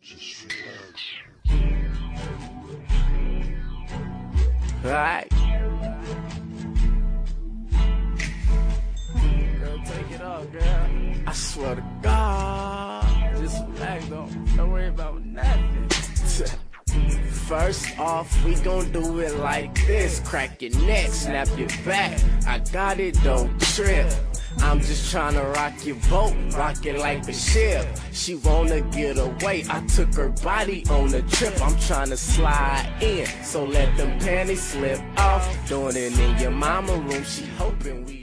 Alright. Girl, take it off, girl. I swear to God. Just relax, don't worry about nothing. First off, we gon' do it like this. Crack your neck, snap your back. I got it, don't trip. I'm just tryna rock your boat, rock it like a ship. She wanna get away, I took her body on a trip. I'm tryna slide in, so let them panties slip off. Doing it in your mama room, she hoping we